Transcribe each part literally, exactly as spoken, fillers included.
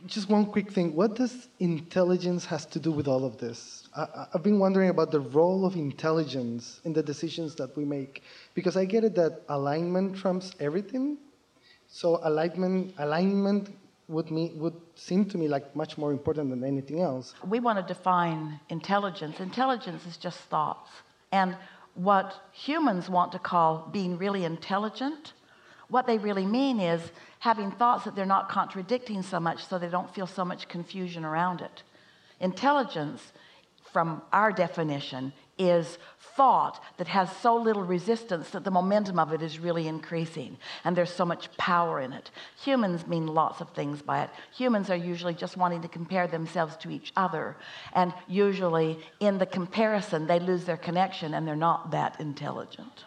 just one quick thing. What does intelligence has to do with all of this? I, I've been wondering about the role of intelligence in the decisions that we make. Because I get it that alignment trumps everything. So alignment, alignment would, me, would seem to me like much more important than anything else. We want to define intelligence. Intelligence is just thoughts. And what humans want to call being really intelligent, what they really mean is having thoughts that they're not contradicting so much so they don't feel so much confusion around it. Intelligence, from our definition, is thought that has so little resistance that the momentum of it is really increasing and there's so much power in it. Humans mean lots of things by it. Humans are usually just wanting to compare themselves to each other, and usually in the comparison they lose their connection and they're not that intelligent.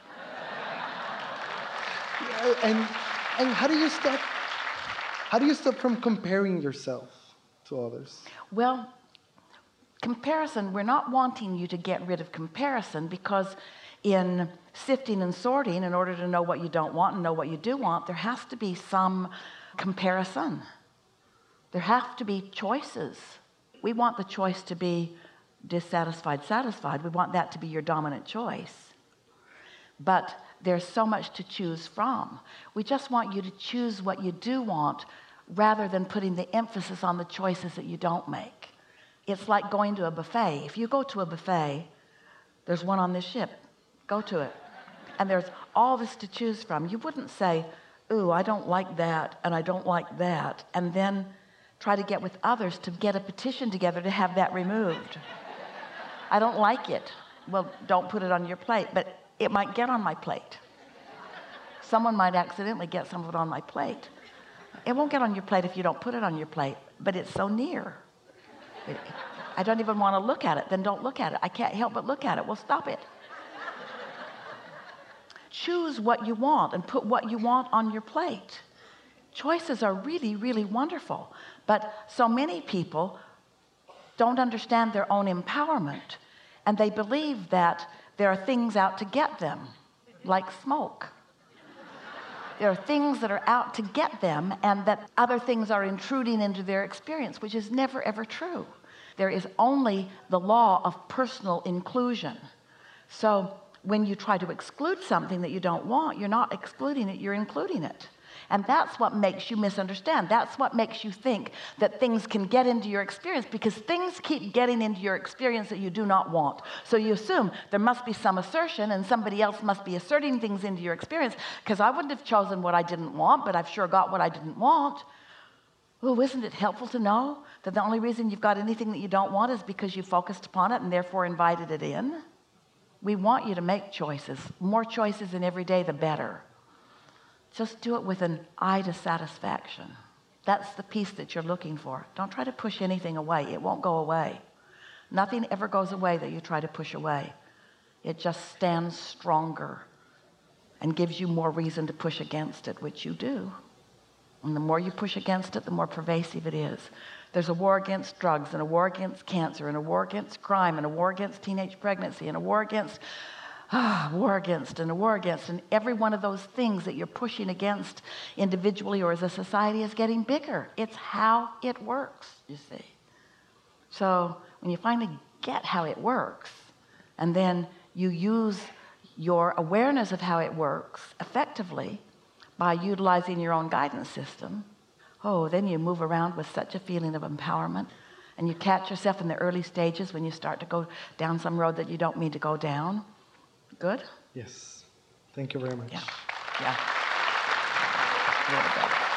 Yeah, and and how do you stop how do you stop from comparing yourself to others? Well, comparison, we're not wanting you to get rid of comparison, because in sifting and sorting, in order to know what you don't want and know what you do want, there has to be some comparison. There have to be choices. We want the choice to be dissatisfied, satisfied. We want that to be your dominant choice. But there's so much to choose from. We just want you to choose what you do want rather than putting the emphasis on the choices that you don't make. It's like going to a buffet. If you go to a buffet, there's one on this ship. Go to it. And there's all this to choose from. You wouldn't say, ooh, I don't like that, and I don't like that, and then try to get with others to get a petition together to have that removed. I don't like it. Well, don't put it on your plate, but it might get on my plate. Someone might accidentally get some of it on my plate. It won't get on your plate if you don't put it on your plate, but it's so near. I don't even want to look at it. Then don't look at it. I can't help but look at it. Well, stop it. Choose what you want and put what you want on your plate. Choices are really, really wonderful. But so many people don't understand their own empowerment, and they believe that there are things out to get them, like smoke. There are things that are out to get them, and that other things are intruding into their experience, which is never, ever true. There is only the law of personal inclusion. So when you try to exclude something that you don't want, you're not excluding it, you're including it. And that's what makes you misunderstand. That's what makes you think that things can get into your experience, because things keep getting into your experience that you do not want. So you assume there must be some assertion, and somebody else must be asserting things into your experience, because I wouldn't have chosen what I didn't want, but I've sure got what I didn't want. Oh, isn't it helpful to know that the only reason you've got anything that you don't want is because you focused upon it and therefore invited it in? We want you to make choices. More choices in every day, the better. Just do it with an eye to satisfaction. That's the peace that you're looking for. Don't try to push anything away. It won't go away. Nothing ever goes away that you try to push away. It just stands stronger and gives you more reason to push against it, which you do. And the more you push against it, the more pervasive it is. There's a war against drugs, and a war against cancer, and a war against crime, and a war against teenage pregnancy, and a war against Ah, war against and a war against, and every one of those things that you're pushing against individually or as a society is getting bigger. It's how it works, you see. So when you finally get how it works, and then you use your awareness of how it works effectively by utilizing your own guidance system, oh, then you move around with such a feeling of empowerment, and you catch yourself in the early stages when you start to go down some road that you don't mean to go down. Good? Yes. Thank you very much. Yeah. Yeah. Really good.